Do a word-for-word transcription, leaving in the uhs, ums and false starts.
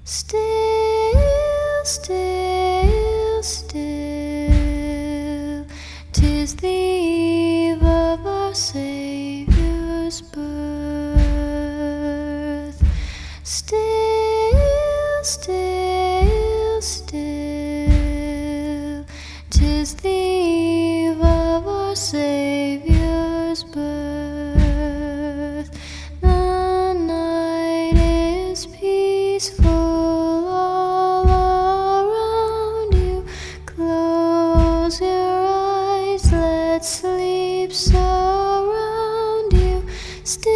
Still, still, still, 'tis the eve of our Saviour's birth. Still, still, still, 'tis the eve of our Saviour's birth. The night is peaceful all around you. Close your eyes, let sleep surround you. Still